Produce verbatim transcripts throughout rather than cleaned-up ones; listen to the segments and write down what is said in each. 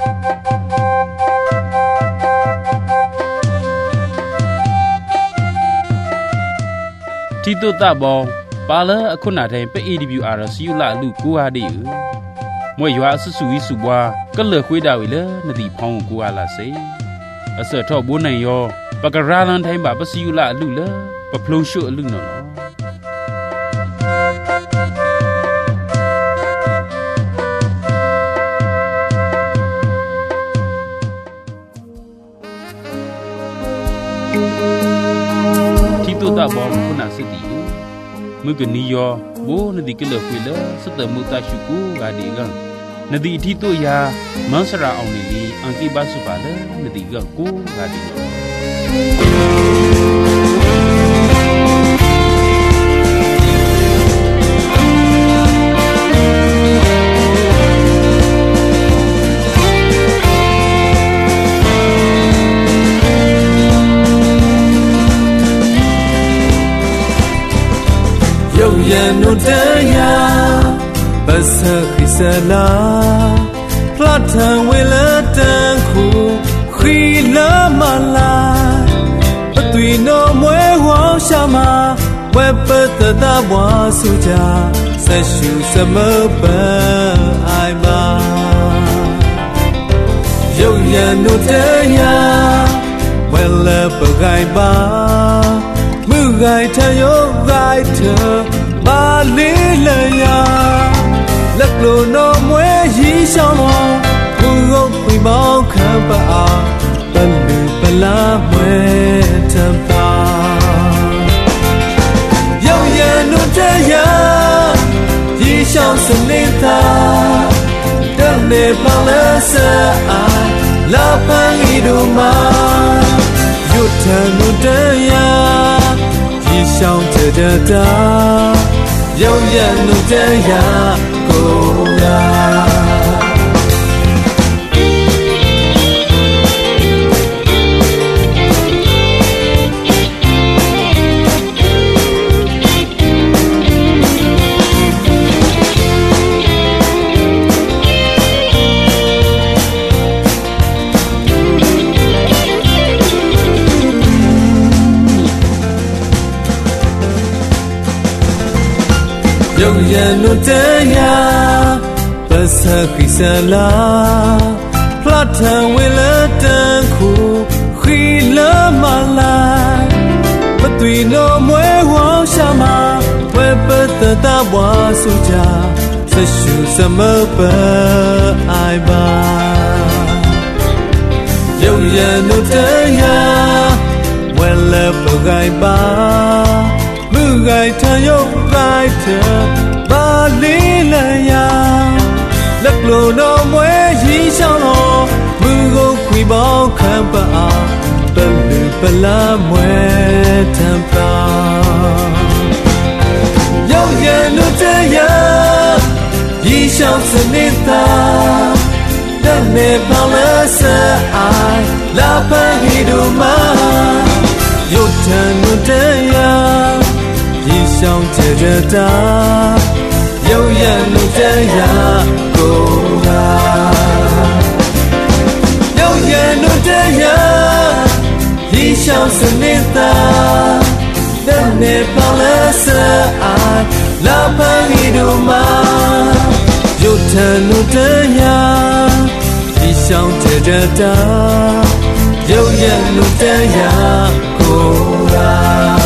ที่ตัวตาบองปาเลอคุณนาแทนไป เอ ดี บี อาร์ สิยุละลูกกูอาดิอือมวยยัวสุสุวิสุบัวก็เหลือคุยดาวอีเลนดีพองกูอาลาเซอเสทอบุญนายอปากราลันไทยบาปสิยุละลูเลปะพลงชุลุนนอตาบอมคุณอาสติมือกันนิยอโบนดีกเลือคุยเลสเตมุตาชุกูกาดีกันนดีที่ตัวยามันสระเอาในนี้อังกีบาสุบาเลนดีกันกูกาดี Yanu daya basakhisala platan welatan khu khila mala patui no mwe hwa shama wepata da bwa suja sashu samapa ai ba Yanu daya wela bagai ba mugai thayo gai tha ba li la ya lak lo no mwe yi shao lo bu go kwi bao khan pa a ban lu pa la mwe tham pa yau ya no ta ya yi shao sun ni ta da ne pa la sa ai la pa ngi do ma yu ta no ta ya yi shao ta da da Yo ya no te ya go ya 有人努的呀，不是黑色啦，普拉腾为了等苦，黑了马来，不对那没往下嘛，为不得到我苏家，这是什么不爱吧？有人努的呀，为了不爱吧。不爱他又爱他，巴黎了呀，勒罗诺莫伊想罗，不够亏包看吧，不绿不拉莫谈吧，有人路这样，一想是你的，让你跑了是爱，拉帕一路嘛，有人路这样。一想接着打，有人路这样够啊，有人路这样，一想是你的，等你跑了是爱，哪怕一路嘛，有人路这样，一想接着打，有人路这样够啊。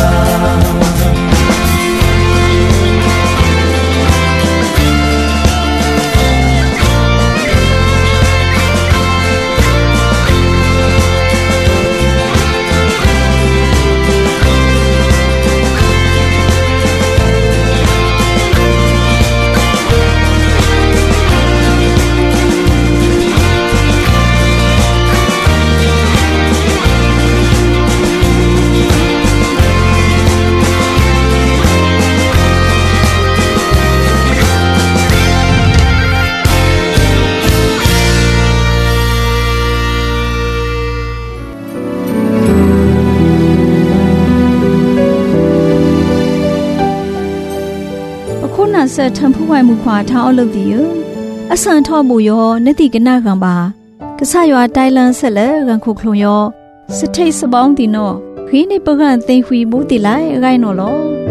เสทำผู้ไว้มุขวาท้าเอาเลิกดีเอออสันทอบุยอเนติกนากังบากกษายว่าไตลันเสลกันคุคลุงยอสเทสบองติโนขีนิปกันเตหุยบุติไลไรโนโล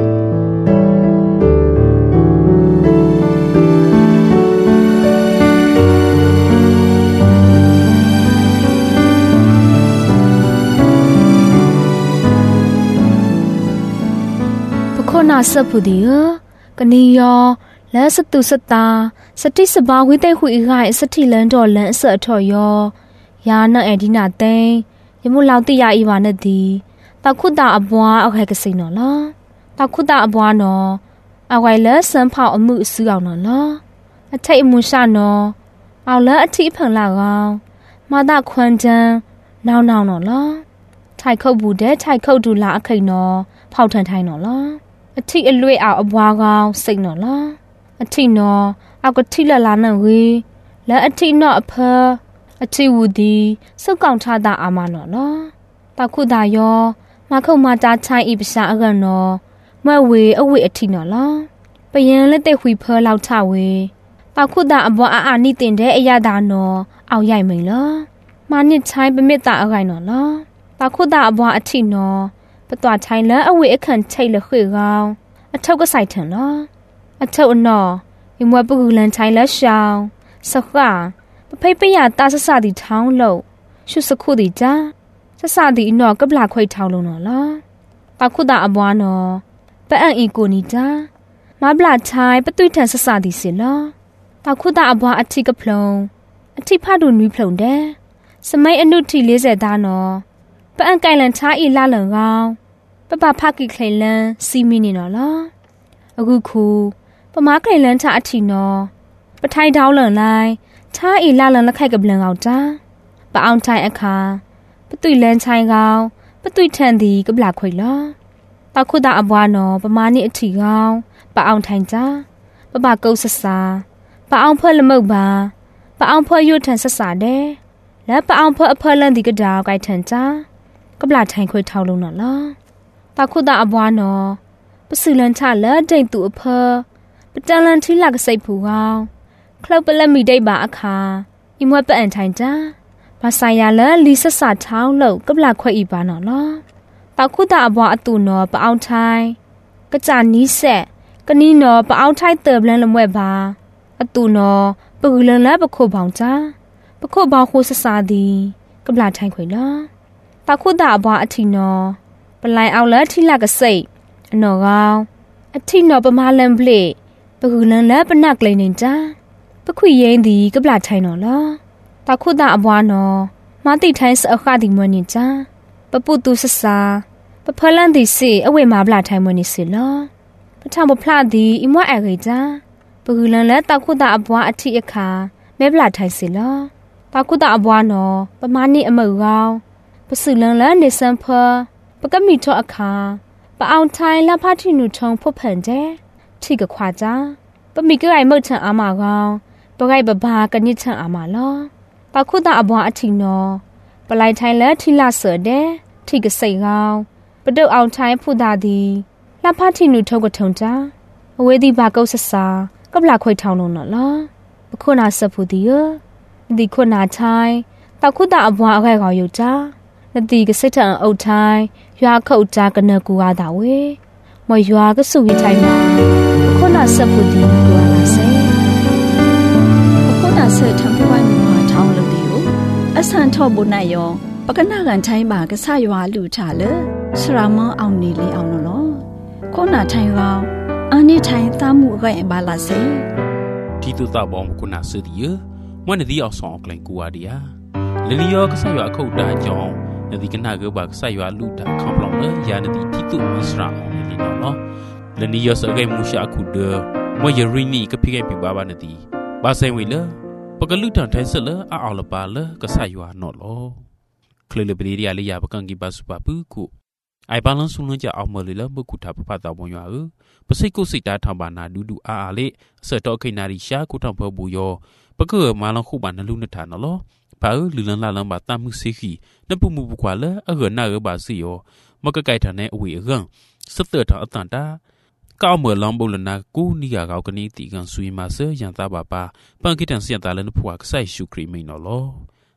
นาสพุดีเอกันนิยอและสตุสตาสติสบาวิเตหุยไกสติลันดอลันเสอทอยอยานาเอดินาเตยมุลาวติยาอีวานดีตะคุตาอบวาอไกกสินอลาตะคุตาอบวานออไกเลสันพาอมุสือเอานอลาอไทอมุชานอเอาละอธิพังลากาวมาตะควันจันนาวๆนอลาไทเข้าบูเดไทเข้าดูลาอไกนอเผาทันไทนอลาอธิอลุยเอาอบวากาวสินอลาอธินอเอากทิละลานังเวและอธินออเพออธิวูดีสุกองชาดาอามานอลาตะคุดายอมาเข้ามาจาชายอีปชาอกันนอเมื่อเวอเวอธินอลาไปยังและเตหุยเพอลาวชาเวตะคุดาอบวาอาอานิตินเดอยาดานอเอาใหญ่เหมยละมานิดใช้เป็นเมตตาอะไรนอลาตะคุดาอบวาอธินอปตัวชายและอเวอขันใช่ละเขยกาวอเท่าก็ใส่ถึงละอเท่าอนอยิมว่าปุกุลันชายและชาวสักว่าประเภทปยาตาสสาดิท้องโลชุสกุดิจ้าสสาดินอกับลาควยท้องลงนอละตาคุดาอบวานอปะอันอีกูนิจ้ามาบลาชายปตุยแทนสสาดิสิละตาคุดาอบวาอธิกับพลงอธิพาดุนุยพลงเดสมัยอนุทีเลเซดานอปะอันไกลันชาอีลาหลังกาวปะปาพากิเคลลันซีมินีนอละအခုခုပမားကလန်ချာအထီနော်ပထိုင်တောင်းလန်လိုက်ချာအီလာလန်လက်ခိုက်ကပလန်အောင်တာပအောင်ထိုင်အခါပသွိလန်ချိုင်ကောင်ပသွိထန်သည်ကပလာခွေလာပခုတာအဘွားနော်ပမားနိအထီကောင်ပအောင်ထိုင်ကြပပကုတ်ဆဆာပအောင်ဖွဲ့လမုတ်ပါပအောင်ဖွဲ့ရွတ်ထန်ဆဆာတဲ့လက်ပအောင်ဖွဲ့အဖွဲ့လန်ဒီကဒါကိုက်ထန်ကြကပလာထိုင်ခွေထောက်လုံးနော်လားပခုတာအဘွားနော်ပစုလန်ချလက်ဒိတ်သူအဖပတန်လန်ထီလာကစိတ်ဖူကောင်ခလုတ်ပလက်မီဒိတ်ပါအခါအီမွဲ့ပအန်ထိုင်ကြဘာဆိုင်ရလက်လီဆဆာထောင်းလို့ကပလာခွဲ့ဤပါနော်လားတောက်ခုတာအဘွားအတူနော်ပအောင်ထိုင်ကကြနီးဆက်ကနီးနော်ပအောင်ထိုင်တေဘလန်လမွဲ့ပါအတူနော်ပကူလန်လက်ပခုတ်ပေါင်ကြပခုတ်ပေါင်ခိုးဆဆာသည်ကပလာထိုင်ခွေလားတောက်ခုတာအဘွားအထီနော်ပလိုင်အောင်လက်ထီလာကစိတ်အနော်ကောင်အထီနော်ပမာလန်ပလေပကူလန်လက်ပနက်ကလေးနေကြပခွေရင်သည်ကပလာထိုင်နော်လားတောက်ခုတာအဘွားနော်မတိထိုင်စအခါဒီမွနေကြပပုတုဆဆာပဖလန်ဒီစီအဝေမာပလာထိုင်မွနေစီလားပထမဖလာဒီအမွဲအခေကြပကူလန်လက်တောက်ခုတာအဘွားအထီအခါမဲပလာထိုင်စီလားတောက်ခုတာအဘွားနော်ပမာနိအမုတ်ကောင်ပစုလန်လက်နေစံဖပကမီထောအခါပအောင်ထိုင်လဖတိနုထုံဖုတ်ဖန်တဲ့ထိကခွာကြပမိကရိုင်မုတ်ချန်အာမကောင်ပဂိုက်ပဘာကနစ်ချန်အာမလောပခုတာအဘွားအထီနော်ပလိုက်ထိုင်လက်ထိလာဆတဲ့ထိကစိတ်ကောင်ပတုတ်အောင်ထိုင်ဖူတာသည်လဖတိနုထုံကထုံကြအဝေးဒီဘာကုတ်ဆဆာကပလာခွေထောင်းလုံးနော်လားပခုနာဆဖူဒီယဒီခုနာထိုင်ပခုတာအဘွားအခိုက်ကောင်ယူကြနတိကစိတ်ထန်အုတ်ထိုင်ရွာခုတ်ကြကနကူအားတာဝေမရွာကစုဝိထိုင်မှာခုနဆပ်ဖို့ဒီကူအားလာစေခုနဆပ်ထံပွိုင်းမှာထောင်းလို့ဒီကိုအဆန်ထော့ဘုနိုင်ယောပကနာကန်ထိုင်းပါကဆရွာလူထလေဆရာမအောင်နေလေအောင်နော်ခုနထိုင်ကောင်အနိထိုင်သမှုအခိုင်ပါလာစေဒီတူတာဘောမခုနဆဒီယမွန်းဒီအောင်ဆောင်ကလင်ကူအားဒီယာလီလီယောကဆရွာခုတ်တာကြောင့်နဒီကနာကဘာဆရွာလူတာခေါပလောင်လေယာနဒီတီတူမစရာအောင်နေနော်နော်လနီယောစအကေမူရှာခုဒမယရီနီကဖိကေပြပါပါနဒီဘာဆိုင်ဝေလပကလူတန်ထိုင်ဆလအအော်လပါလကဆရွာနော်လောခလလပရီရီယာလီယာပကန်ကီပါစပပူကိုအိုင်ဘာလန်ဆုလွန်ကြအောင်မလီလဘကုတာပပတာဘွန်ရွာပစိတ်ကိုစိတ်တာထောင်ပါနာဒူဒူအာအာလေအစတော့ခိနာရီရှာကိုထောင်ဖို့ဘူယောပကမာလန်ခုပါနလူနထာနော်လောပါလူလန်လာလန်ပါတမှုစီခီနပမှုပကွာလအရနာရပါစီယောမကကိုက်ထန်တဲ့အဝေရန်စတ်တဲ့ထအတန်တာကောင်းမလောင်ဘလနာကူနီယာကောက်ကနီတီကန်ဆွေမဆရန်သားပါပါပန်ကိတန်စရတာလန်ဖွာကဆိုင်ရှုခရီမိန်နော်လော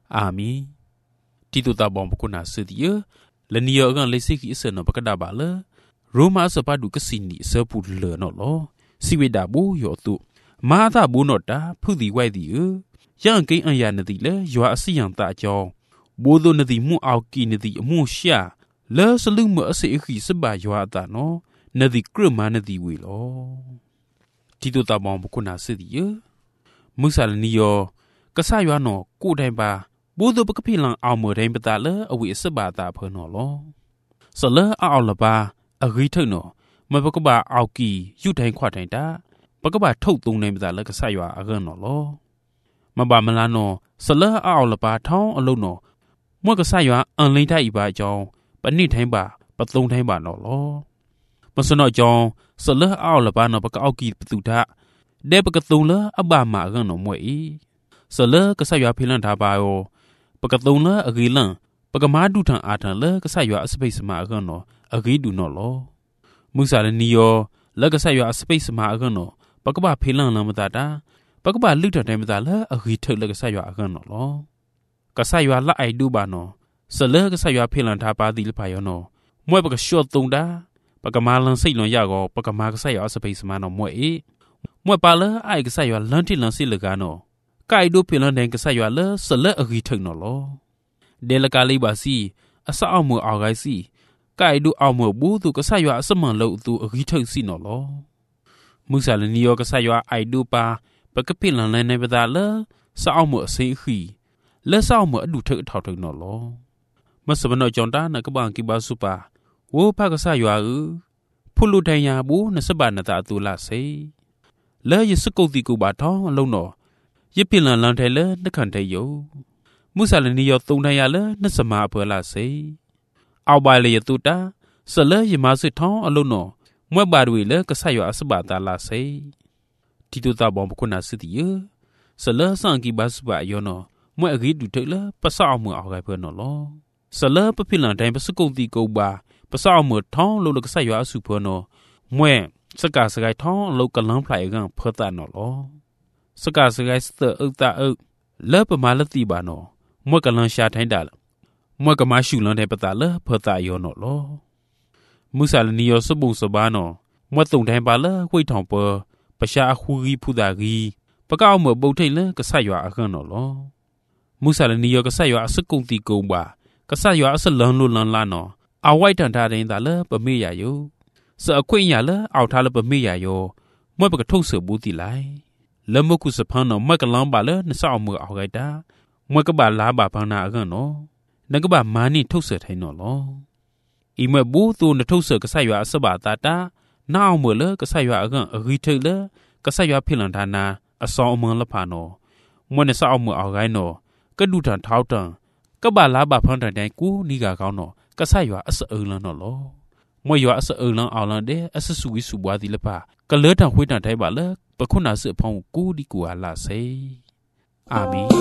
อามีที่ตัวตาบองปกุนาเสดียและนิยอกันเลยสิกิเสนอปกดาบาเลโรมาสปาดูกสินีเสปูเลนอลอสิเวดาบูยอตุมาตาบูนอตาผู้ดีไว้ดีเอยังกินอันยานดีเลยัวสิยังตาจองบูโดนดีมูเอากินดีมูเชียเลสลึงมือเสียขีสบายยัวตาโนนดีกรมานดีวิลอที่ตัวตาบองปกุนาเสดียมุสาลนิยอกษายวนอกูไดบาบูโดปกพิลังเอาเมื่อไรปตาเลอวิสบาตาเพนอลอสเลเอาละบาอริเทนอมาปกบาเอากียุดแทงขวาแทงตาปกบาทุกตรงในปตาเลกษายว่าอเกนอลอมาบามลานอสเลเอาละบาท้องอโลนอมวกษายว่าอันลิงไทอีบาจองปนิแทงบาปตรงแทงบานอลอมาสนอจองสเลเอาละบานอปกเอากีปตุดาเดปกตุงเลอบามาเกนอมวยสเลกษายว่าพิลันทาบาโอปกตุงเลอกีลังปกมาดูทางอาทันเลกษายว่าสเปซมาเกนออกีดูนอลอมุสาลนิยอและกษายว่าสเปซมาเกนอปกบาพิลังลามตาตาปกบาลึกตาไดมตาเลอกีเถเลกษายว่าเกนอลอกษายว่าละไอดูบานอสเลกษายว่าพิลันทาปาดิลพายอนอมวยปกชอตรงดาปกมาลังไซลอนยากอปกมากษายว่าสเปซมานอมวยมวยปาเลไอกษายว่าลันติลังซิลกานอกายดูพิลันแดงกษายว่าเลสเลอกีเถนอลอเดลกาลีบาซีอาสาเอามือเอาไกซีกายดูเอามือบูตุกษายว่าสมันเลวตูอกีเถสินอลอมุสาลนิยอกษายว่าไอดูปาปกพิลันในปตาเลสาเอามือเซขีเลสาเอามือดูเถเท่าเถนอลอมาสมนอจอนตานกบังกิบาสุปาโวภากษายว่าอืพุลุไดยาบูนสบานตาตุลาเซเลยสกุติกูบาท้องลงนอยิพิลันลันเทเลนขันเทโยมุสาลนิยอตุงไดยาเลนสมาเปลาเซเอาบาเลยตุตาสเลยมาสิท้องอโลนอมวยบาดวีเลกษายว่าสบาตาลาเซที่ตุตาบองปกุนาสติเยสเลสังกิบาสบายอนอมวยอกีดูเทเลปะสาวมือเอาไกเพิ่นนอลอสเลปพิลันไดปะสกุติกูบาปะสาวมือท้องโลกษายว่าสุเพิ่นนอมวยสกาสกายท้องโลกกำลังพลายกันเพิ่นตานอลอสกาสกายสเตออึตาอึเลปมาลติบานอมวยกำลังชาไทดาลมวยกมาชูลันไดปตาเลเพิ่นตายอนอลอมุสาลนิยอสบุงสบานอมวยตุงไดบาเลห้วยทองเปอประชาคูรีผู้ดากีปะกเอาเมื่อบุเทเลกษายว่าเกนอลอมุสาลนิยอกษายว่าสกุงติกูบากษายว่าสลันลุลันลานอเอาไว้ทันทาเดนตาเลปะเมยาโยสะอคุยยาเลเอาทาเลปะเมยาโยมวยปะกะทงเสือบูติไลเลมกุสพันนอมวยกะลังบาเลนสาวมือเอาไกดามวยกะบาลาบาพังนาเกนอนักบามานี่ทุเสือไทยนอลออีเมื่อบูตูนทุเสือกษายว่าสบาตาตาน้าเอามือเลกษายว่าเกนอกีเทเลกษายว่าพิลันทานาอสอเมืองละพานอมวยนสาวมือเอาไกนอกะดูทันเท้าตังกะบาลาบาพังทันไดกูนี่กะกาวนอกษายว่าอสเอลันนอลอมวยว่าอสเอลันเอาลันเดอสสุวิสุบวาดิละปากะเลทังคุยทันไทบาเลปะคุนาสึพองกูดิกูอาลาเซอาเมน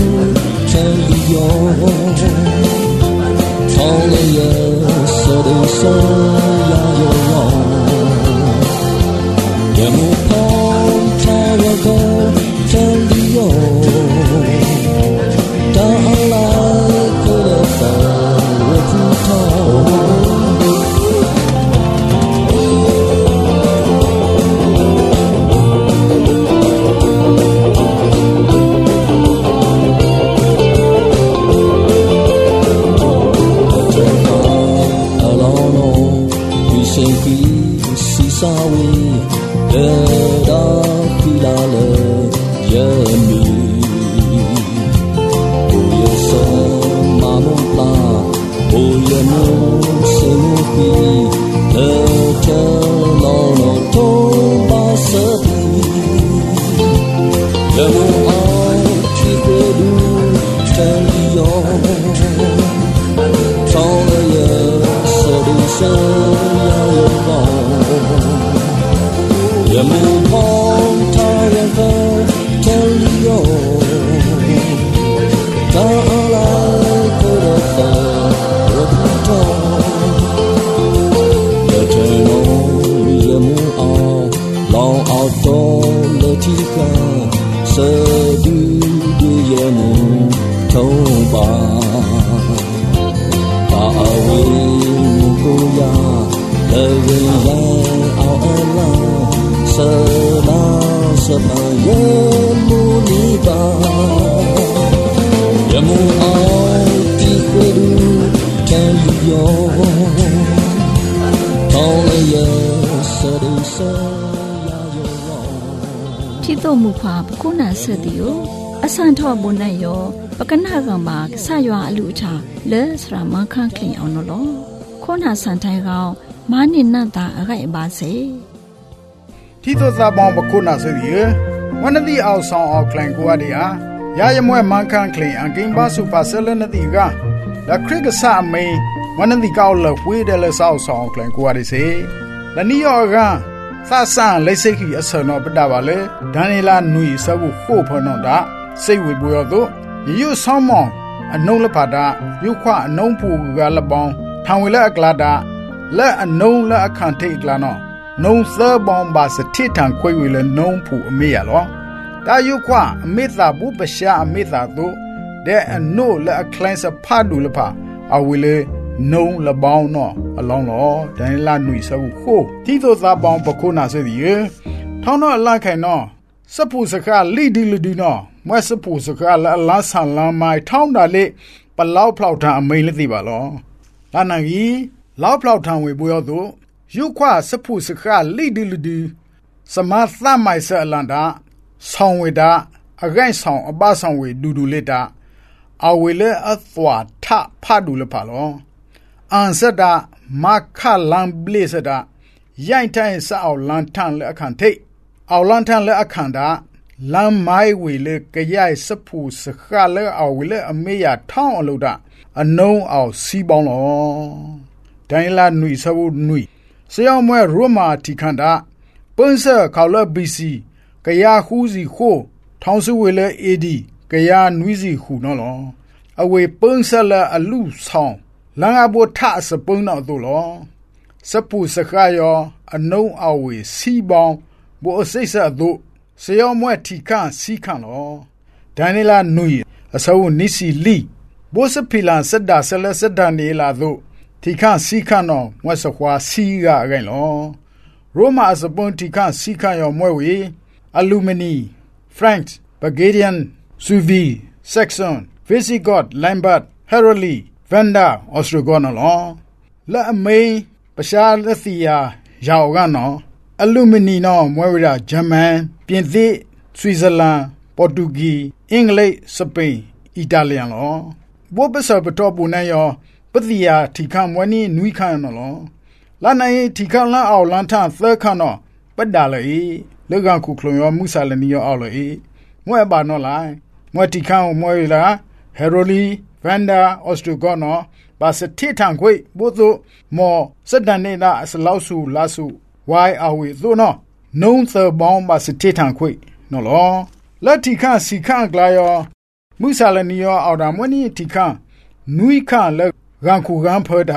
Tell you, tell you, so they 生呀有用，也不碰他要够真理由，当来可的分我不同。沙威得到皮拉了人民，不有什么梦啦，不有梦什么比，得着老老头把色比，人们爱体会路真理由，从了也舍得生要有光。人们碰他人分真理由，当来可的分我不同，也真容也木熬老熬多了几个色绿的也木头吧，大为木狗呀的人人熬二郎色拉色盘也木泥巴，也木熬地回路真理由，到了也色的色呀有容。 ที่โตมุขวาปกุณาเสติโยอสันทอบุญนายโยปกนากังบาสายว่าอลุชาเลสรามังคังคลิงเอาโนโลคนหาสันไทกาวมานินนาตาอะไรบาเซที่ตัวซาบองปะคุณาเสดีวันนี้เอาซองเอาแคลงกัวดีอ่ะยายมวยมังคังคลีอังกินบาสุภาเซลนติกาและคริกษามีวันนี้ก้าวเลิกวิเดลสาวซองแคลงกัวดีสิและนี่ยอกาซาซังเลยสิกีอสนอปดาวาเลดานิลานุยสบุโคพนดาสิวิบุยตุยูซอมองอนุลปาดายุขวาอนุปูกาลบองทางวิเลอกลาดาและอนุและอคันเทกลานอนงเซบอมบาสทิทางควยวิเลนงผู้อเมียลอตายุควาอเมตาบุปชาอเมตาตุเดอโนและอคลนสพาดูลพาอวิเลนงละบองนออลองลอดันลานุยสะบุโคที่โตซาบองปะโคนาเสดีท้องนอลาไข่นอสะผูสกาลีดีลดีนอมวสะผูสกาละลาสันลาไมท้องดาเลปะลาวพลาวทาอเมลติบาลอลานังอีลาวพลาวทางเวบุยอตุยุควาสผูสกาลีดีลดีสมาธาไมเสลันดาสองเวดาอไกสองอบาสองเวดูดูเลดาอาเวเลอตวาทะพาดูลพาลออันเสดามาคาลังเบลเสดายัยทัยสาวลันทันเลอคันเทเอาลันทันเลอคันดาลังไม้เวเลกะยายสผูสกาเลเอาเวเลอเมยาท่องอลุดาอนงเอาซีบองลอไดลานุยสบุนุยเสียมวยรัวมาที่คันดาเปิ้นเซเขาเลบีซีกะยาฮูซีโคทองสุเวเลเอดีกะยานุยซีฮูนอลออเวเปิ้นเซละอลุซองลังอาโบทะสปุนนอตุลอสปูสกายออนงเอาเวซีบองโบอเซซะตุเสียมวยที่คันซีคันลอดานิลานุยอสาวนิสิลีโบสพิลันสดาสละสดานีลาตุที่คันซีคันนอมวสควาซีกะไกลอโรมาสปุนที่คันซีคันยอมวยเวอลูมินีแฟรงค์บาเกเดียนซูวีเซ็กซอนวิซิกอตแลมบัตเฮโรลีแวนดาออสโตรกอนลอและอเมประชาลัสยายาวกันนออลูมินีนอมวยราเยอรมันပြင်သစ်สวิตเซอร์แลนด์ပေါ်တူဂီအင်္ဂလိပ်စပိန်အီတာလီယန်လောဘောပစပတော်ပူနေယောပတိယာထိခမွနီနွိခန်နော်လာနိုင်ထိခလန်အောင်လန်ထသခန်နော်ပဒလေလေကခုခလုံယောမုဆာလနီယောအောင်လေမွဲပါနော်လိုက်မွဲထိခန်မွဲလာဟေရိုလီဗန်ဒါအော်စတူဂေါနော်ဘာစတိထန်ခွေဘို့သို့မောစဒန်နေတာအစလောက်စုလာစုဝိုင်အဝေသို့နော်နုံသဘောင်းဘာစတိထန်ခွေနော်လောလက်ထိခစီခန်ကလာယောမုဆာလနီယောအောင်တာမွနီထိခနွိခလက်ရန်ခုကန်ဖောတာ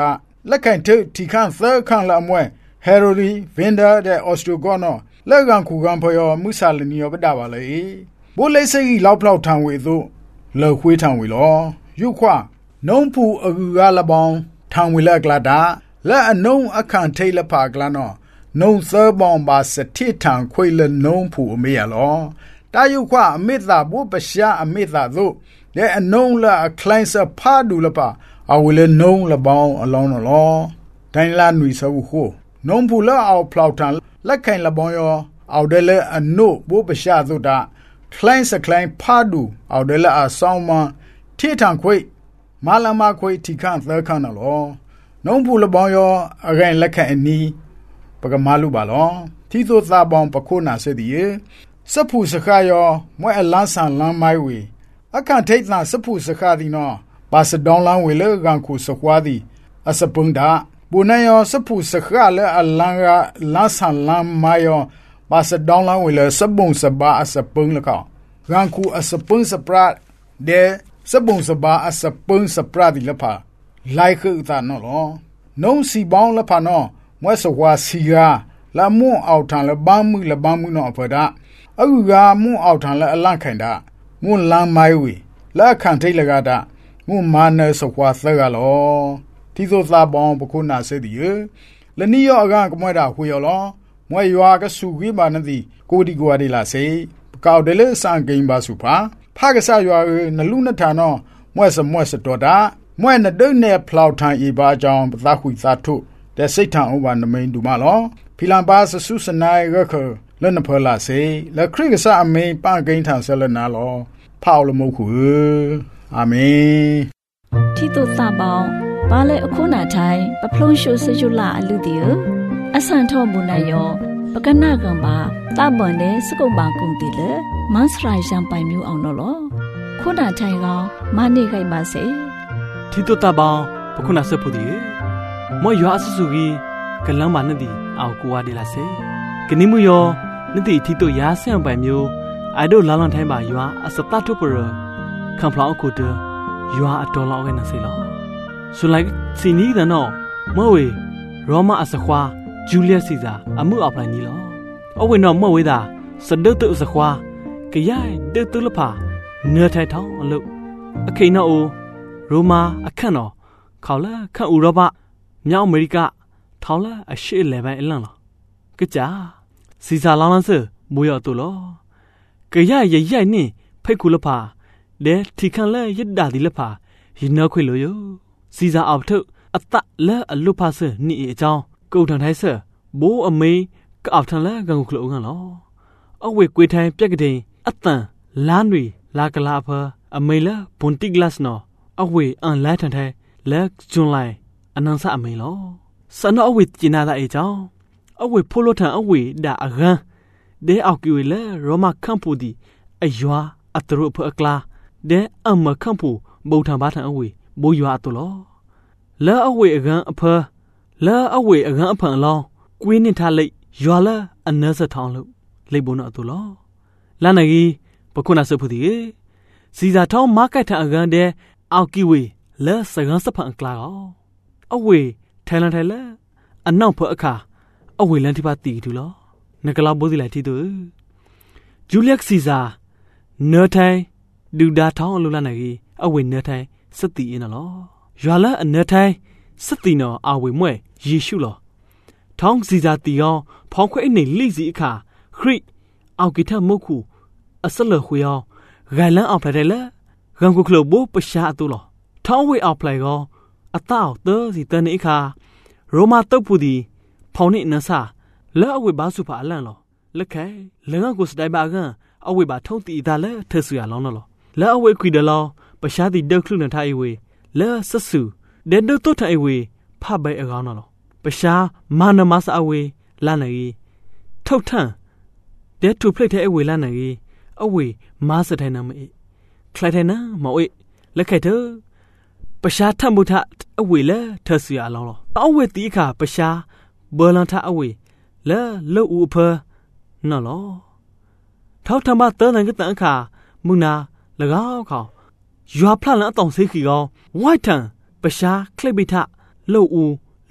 လက်ခံထုတီခန့်သခန့်လာမွဲဟယ်ရိုရီဗင်ဒါတဲ့အော်စတိုဂေါနော်လက်ကန်ခုကန်ဖျော်မုဆာလနီယောပတာပါလေဘိုးလေးစိတ်လောက်ဖလောက်ထံဝေသို့လော်ခွေးထံဝေလောယုခွနုံဖူအကူကလပောင်းထံဝေလက်ကလာတာလက်အနုံအခန့်ထိတ်လက်ဖာကလာနော်နုံသဘောင်ပါစတိထံခွေလနုံဖူအမေရလောတာယုခွအမေသာဘိုးပရှာအမေသာသို့တဲ့အနုံလာအခလိုင်းစဖာဒူလပါအဝေလနုံလပောင်းအလောင်းနော်ဒိုင်လာနွေဆူခိုနုံဖူလာအောက်ဖလောက်ထံလက်ခိုင်လပောင်းရောအော်ဒဲလအနုဘိုးပရှာသို့တာခလိုင်းစခလိုင်းဖာဒူအော်ဒဲလအဆောင်မထိထံခွေမာလမခွေတီခန့်သခန့်နော်နုံဖူလပောင်းရောအခိုင်လက်ခိုင်အနီးပကမာလူပါလောတီသို့သာပေါင်းပခိုးနာစေဒီစဖူစခါယောမွဲအလန်းဆန်လမ်းမိုင်းဝေအခန့်ထိတ်သာစဖူစခါဒီနော်ပါစဒေါင်းလန်းဝေလေကန်ခုစခွာဒီအစပုန်ဒါဘူနယောစဖူစခါလေအလန်းကလန်းဆန်လမ်းမိုင်းယောပါစဒေါင်းလန်းဝေလေစပုံစဘာအစပုန်လကောကန်ခုအစပုန်စပရာဒေစပုံစဘာအစပုန်စပရာဒီလဖာလိုက်ခဥတာနော်လောနုံစီပေါင်းလဖာနော်မွဲစဝါစီယာလာမွန်အောက်ထန်လဘမ်းမှုလဘမ်းမှုနော်အဖဒါအခုကမွန်အောက်ထန်လအလန့်ခိုင်တာမွန်လမ်းမိုင်းဝေလက်ခံထိတ်လကတာမွန်မာနစဝါသကလောတီသို့သာပေါင်းပခုနာစေဒီလနီယောအကကမွဲတာခွေယောလောမွဲရွာကစုကြီးပါနသည်ကိုဒီကိုအဒီလာစေကောက်တယ်လေစံကိန်းပါစုဖာဖာကဆရွာနလူနထာနောမွဲစမွဲစတော်တာမွဲနဒုန်နဲ့ဖလောက်ထန်ဤပါကြောင့်ပသခွေသာထုတဲ့စိတ်ထံဥပါနမိန်ဒူမလောဖီလန်ပါဆဆုစနိုင်ရခလနဖလာစေလခရိကဆအမေပကိန်းထံဆလနာလောဖောက်လမုတ်ခုအာမင်ที่ตุตาบองบาเลอคุนาไทยปะพลงชูซยุลาอลุติออสันทอบุนายอปะกะนะกันบาตาบอนเนสกุบากุงติเลမန်စရိုင်ရှန်ပိုင်မျိုးအောင်တော့လောခုနာထိုင်ကောင်မနေခိုင်ပါစေတီတုတပေါင်းပခုနာစဖူဒီမောရွာအဆဆူကြီးကလမ်းမနဲ့ဒီအောက်ကိုဝါဒီလာစေကနိမှုယောနှစ်တီတီတုရာဆန်ပိုင်မျိုးအိုင်ဒိုလာလန်ထိုင်ပါရွာအစတတုပရခံဖလောင်းခုတရွာအတော်လောက်ကနေစေလောဆိုလိုက်စီနီးတဲ့နော်မောဝေရောမအစခွာဂျူလီယက်စီဇာအမှုအောက်ပလိုင်နီလောအဝေနော်မောဝေတာစဒတ်တုအစခွာကရိုင်တေတုလဖာနေထိုင်ထောင်းအလို့အခိနောအိုရိုမာအခန့်တော်ခေါလာခန့်ဥရောပမြောက်အမေရိကထောင်းလာအရှိလေပိုင်းအလန့်လောကကြာစီစာလောင်းလန်းစမွေရတူလောကရရရိုက်နေဖိတ်ခုလဖာလဲထီခန့်လဲရစ်ဒါဒီလဖာရင်နှခွေလို့ယစီစာအောက်ထုအတလဲအလုဖာစနီအကြောင်းကုတ်ထန်ထိုင်းစဘိုးအမေကောက်ထန်လဲကန်ခုလောကန်လောအဝေကွေထိုင်ပြက်ကတဲ့အတန်လာနွေလာကလာဖအမေလာဘွန်တိဂလတ်နော်အဝေအန်လိုက်ထန်တဲ့လက်ဂျွန်လိုက်အနန်ဆာအမေလောစနောအဝေကျနာတဲ့အကြောင်းအဝေဖိုလိုထန်အဝေဒါအဂန်ဒဲအောက်ကီဝေလေရောမခန့်ပူဒီအယွာအတရုဖအကလာဒဲအမခန့်ပူဘူထန်ဘာထန်အဝေဘူယွာအတလောလဲအဝေအဂန်အဖလဲအဝေအဂန်အဖန်လောင်းကွေးနေထားလိုက်ယွာလာအနစထောင်းလို့လိဘုံအတလောလာနဂီပခုနာစဖူဒီစီဇာထောင်းမာကတ်ထအဂန်ဒဲအောက်ကီဝေလဲစကန်စဖန်ကလာအဝေထိုင်လန်ထိုင်လဲအနောက်ဖအခါအဝေလန်တိပါတီတူလောနကလာဘိုးစီလိုက်တီတူဂျူလီယက်စီဇာနော်ထိုင်ဒူဒါထောင်းအလိုလာနဂီအဝေနော်ထိုင်စတီအင်းလောရွာလာအနော်ထိုင်စတီနော်အဝေမွဲယေရှုလောထောင်းစီဇာတီယောဖောင်းခွဲနေလိစီအခါခရစ်အောက်ကီထမုတ်ခုအစလခွေယောဂိုင်လန်အောက်ဖလိုက်လေဂန်ကုကလဘပရှာတူလောထောင်းဝေအောက်ဖလိုက်ကောအတောက်သောစီတန်နေခါရိုမာတုတ်ပူဒီဖောင်းနေနဆာလဲအဝေဘာစုဖာအလန့်လောလက်ခဲလငါကိုစတိုင်ပါကန်အဝေဘာထုံးတီဒါလဲထဆူရလောင်းလောလဲအဝေခွေဒလောပရှာတီဒုတ်ခုနထိုင်ဝေလဲဆဆူဒဲဒုတ်ထိုင်ဝေဖဘဲအကောင်းလောပရှာမာနမဆအဝေလာနေထုတ်ထန်ဒဲထူဖလိတ်တဲ့အဝေလာနေအဝေမာစထိုင်နမေခလိုက်တဲ့နမောအေလက်ခဲတဲ့ပရှာထမှုထအဝေလဲထဆူရလောင်းလောအဝေတီခါပရှာဘောလန်ထအဝေလဲလောဦးဖနော်လောထောက်ထမတဲနိုင်ကတန်ခါမူနာ၎င်းခေါရွာဖလန်အတောင်စိတ်ခီကောဝိုက်ထန်ပရှာခလိပိထလောဦး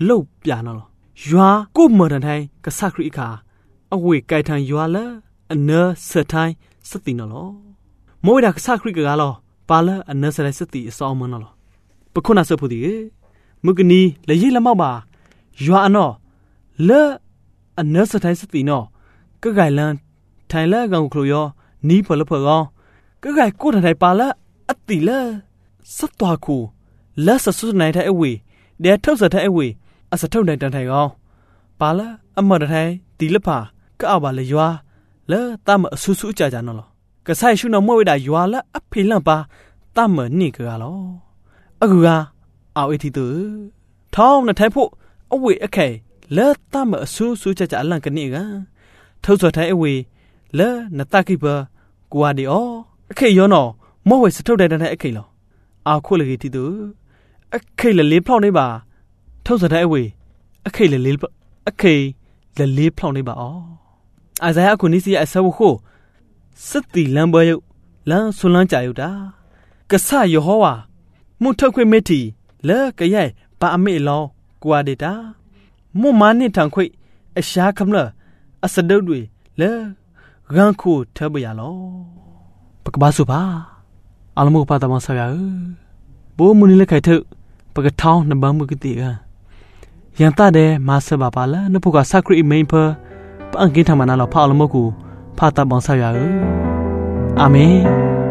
လုတ်ပြနော်ရွာကိုမတန်တိုင်းကဆခရိခါအဝေကိုက်ထန်ရွာလဲအနစတိုင်းစတိနော်လောမွေးတာကဆခရိကကလောပါလဲအနစတိုင်းစတိအစောင်းမနော်လောပခုနာစဖူဒီမုကနီလေရလမောက်ပါရွာအနော်လဲအနစတိုင်းစတိနော်ကဂိုင်လန်ထိုင်လဲကောင်ခလိုယောနီးဖလဖကောင်ကဂိုင်ကိုတန်တိုင်းပါလဲအတိလဲစတ်တော်ခုလက်ဆဆုနိုင်တဲ့အဝေဒဲထုတ်စတဲ့အဝေအစထုတ်နိုင်တန်ထိုင်ကောင်ပါလဲအမတ်ထိုင်ဒီလဖာကောက်ပါလေရွာလဲတမအဆူဆူကြကြနော်ကဆိုင်ရှုနော်မွေးတာရွာလဲအဖေလန့်ပါတမနိကရလောအခုကအော်အတီတူထောင်းနဲ့ထိုင်ဖို့အဝေအခဲလဲတမအဆူဆူကြကြအလန့်ကနေကထုတ်စတဲ့အဝေလဲနတကိပကွာဒီအောအခဲရောနော်မောဝေစထုတ်တဲ့တဲ့အခဲလောအာခုလေတီတူအခဲလေလေးဖောက်နေပါထုတ်စတဲ့အဝေအခဲလေလေးအခဲလေလေးဖောက်နေပါအောအာဇာယအခုနိစီအဆဝခိုစတိလံဘယုလန်ဆွလန်းကြယုတာကဆယဟောဝါမှုထုတ်ခွေမေတီလဲကရဲ့ပါအမေလောကွာဒေတာမှုမနိထံခွေအရှားခမလအစဒုတ်တွေလဲရန်ခုထဘရလောပကဘာစုပါအလမိုပါတမဆရာဘိုးမူနီလက်ခိုက်ထုပကထောင်းနဘမှုကတိကယန်တတဲ့မဆဘပါလာနဖုကစခရီမိန်ဖပန်ကင်းထမနာလောဖောက်လမကူဖာတဘောင်ဆရာအာမင်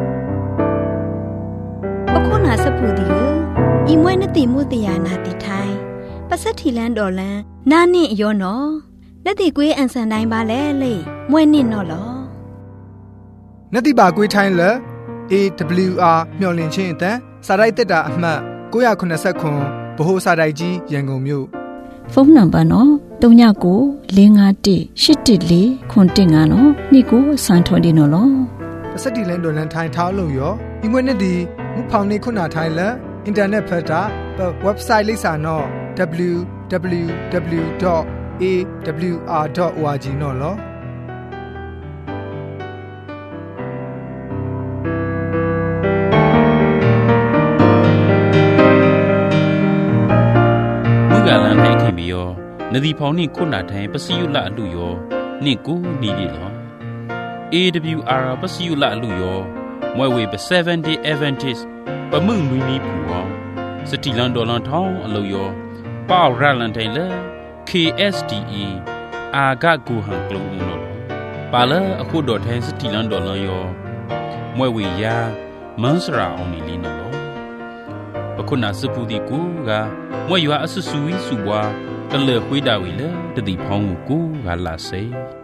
ပခုနာစဖူဒီဤမွဲ့နတိမှုတယာနာတိထိုင်ပစက်ထီလန်တော်လန်နာနင့်ရောနော်လက်တိကွေးအန်ဆန်တိုင်းပါလေလေမွဲ့နင့်နော်လောနတိပါကွေးထိုင်းလေ အေ ဒဘလျူ အာ မျော်လင့်ခြင်းအတန်းစာရိုက်တက်တာအမှတ်၉၇၇ဗဟိုစာရိုက်ကြီးရန်ကုန်မြို့ဖုန်းနံပါတ်နော်၃၉ကို၄၅၁၈၁၄ခွန်တင်ငါနော်နေ့ကိုစံထော်ဒီနော်လောပစတိလန်တော်လန်ထိုင်ထားလို့ရောဒီမွေးနေ့ဒီမူဖောင်နေခုနာထိုင်လအင်တာနက်ဖတ်တာ website လိပ်စာနော် ဒဘလျူ ဒဘလျူ ဒဘလျူ ဒေါ့ အေ ဒဘလျူ အာ ဒေါ့ အို အာ ဂျီ နော်လောနဒီဖောင်နိခုနာထိုင်ပစီယုလအလူယောနိကူနီဒီလော အေ ဒဘလျူ အာ ပစီယုလအလူယောမွဲဝေပseven day Adventist ပမှုန်မီနီပူဝါစတီလန်ဒေါ်လန်ထောင်းအလူယောပေါရလန်တိုင်လေ ကေ အက်စ် ဒီ အီ အာဂါဂူဟန်ကလုံနောပါလာအခုတော်ထိုင်စတီလန်ဒေါ်လန်ယောမွဲဝေယာမန်စရာအောင်နီလီနောအခုနာစပူဒီကူကမွဲရွာအဆဆူဝီစုဘွာတလေခွေးတာဝီလေတတိဖောင်းကိုကလာစေ